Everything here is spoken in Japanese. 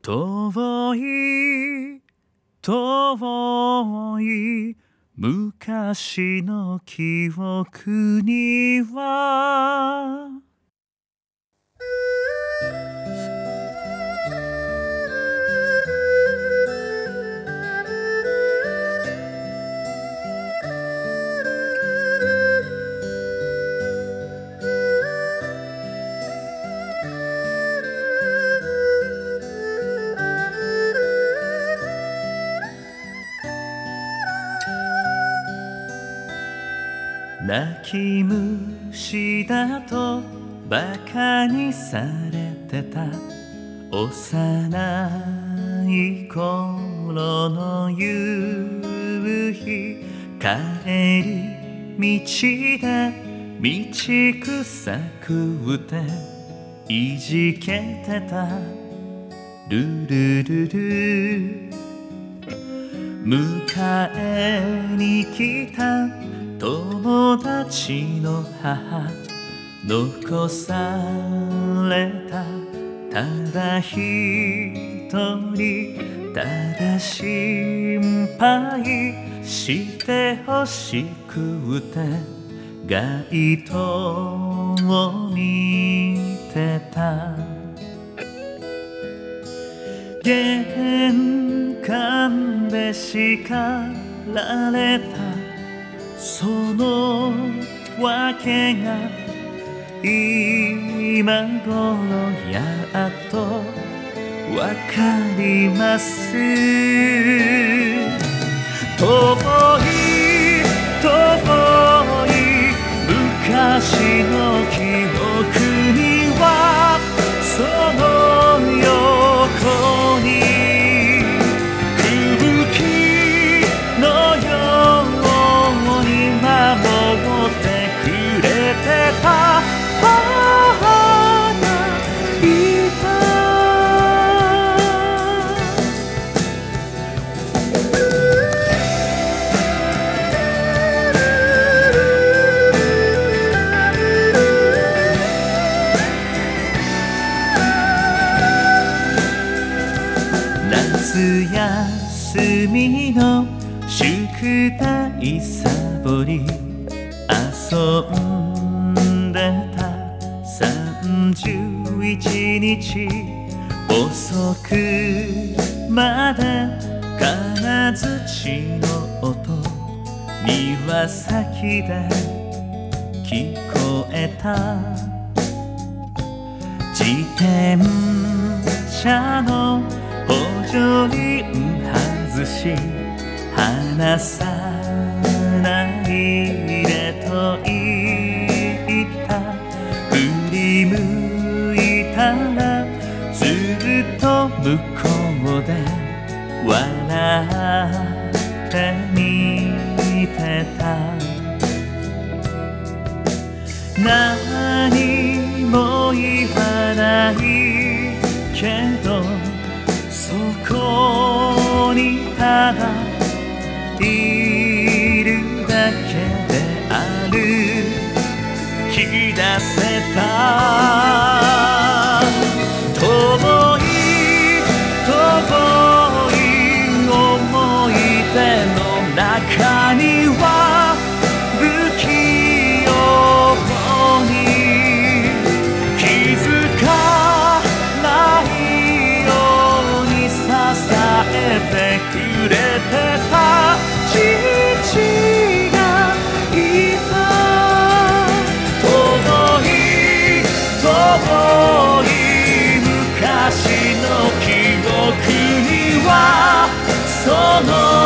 遠い遠い昔の記憶には泣き虫だとバカにされてた幼い頃の夕日帰り道で道草食うていじけてたルルルル迎えに来た友達の母残されたただ一人ただ心配してほしくて街灯を見てた玄関で叱られたその訳が今頃やっとわかります遠い遠い昔の記憶にはその横に空気のように守ってくれてた母がいた夏休みの宿題サボり遊んでた31日遅くまで金槌の音庭先で聞こえた自転車の補助輪外し離さないでと言った振り向いたらずっと向こうで笑って見てた何も言わないけどそこにただいるだけである気がせた遠い遠い思い出の中には不器用に気づかないように支えてくれてた父がいた遠い遠い昔の記憶にはその